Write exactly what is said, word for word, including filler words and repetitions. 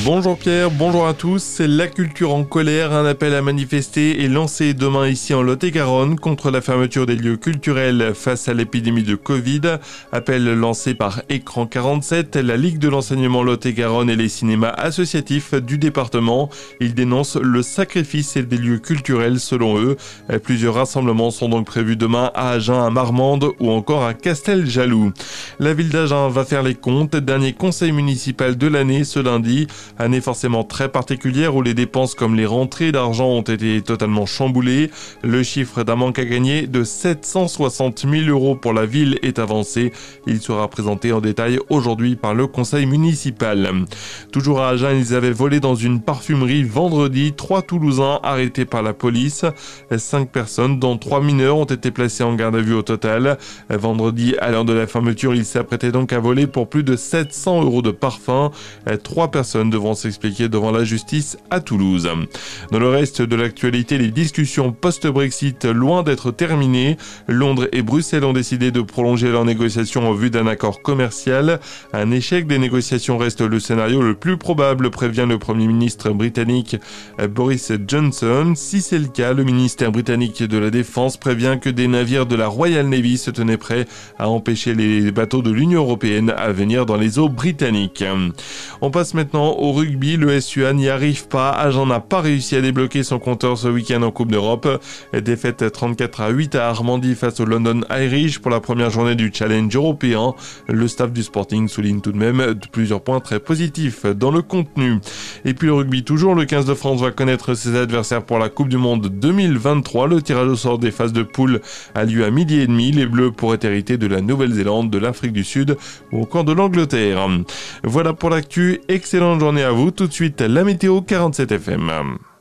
Bonjour Pierre, bonjour à tous. C'est la culture en colère. Un appel à manifester est lancé demain ici en Lot-et-Garonne contre la fermeture des lieux culturels face à l'épidémie de Covid. Appel lancé par Écran quarante-sept, la Ligue de l'enseignement Lot-et-Garonne et les cinémas associatifs du département. Ils dénoncent le sacrifice des lieux culturels selon eux. Plusieurs rassemblements sont donc prévus demain à Agen, à Marmande ou encore à Casteljaloux. La ville d'Agen va faire les comptes. Dernier conseil municipal de l'année ce lundi. Année forcément très particulière où les dépenses comme les rentrées d'argent ont été totalement chamboulées. Le chiffre d'un manque à gagner de sept cent soixante mille euros pour la ville est avancé. Il sera présenté en détail aujourd'hui par le conseil municipal. Toujours à Agen, ils avaient volé dans une parfumerie vendredi. Trois Toulousains arrêtés par la police. Cinq personnes, dont trois mineurs, ont été placées en garde à vue au total. Vendredi, à l'heure de la fermeture, ils s'apprêtaient donc à voler pour plus de sept cents euros de parfum. Trois personnes devront s'expliquer devant la justice à Toulouse. Dans le reste de l'actualité, les discussions post-Brexit loin d'être terminées. Londres et Bruxelles ont décidé de prolonger leurs négociations en vue d'un accord commercial. Un échec des négociations reste le scénario le plus probable, prévient le Premier ministre britannique Boris Johnson. Si c'est le cas, le ministère britannique de la Défense prévient que des navires de la Royal Navy se tenaient prêts à empêcher les bateaux de l'Union européenne à venir dans les eaux britanniques. On passe maintenant au rugby. Le S U A n'y arrive pas. Agen n'a pas réussi à débloquer son compteur ce week-end en Coupe d'Europe. Défaite trente-quatre à huit à Armandie face au London Irish pour la première journée du Challenge européen. Le staff du Sporting souligne tout de même plusieurs points très positifs dans le contenu. Et puis le rugby toujours, le quinze de France va connaître ses adversaires pour la Coupe du Monde deux mille vingt-trois. Le tirage au sort des phases de poule a lieu à midi et demi. Les Bleus pourraient hériter de la Nouvelle-Zélande, de l'Afrique du Sud ou encore de l'Angleterre. Voilà pour l'actu. Excellente journée à vous. Tout de suite, la météo quarante-sept F M.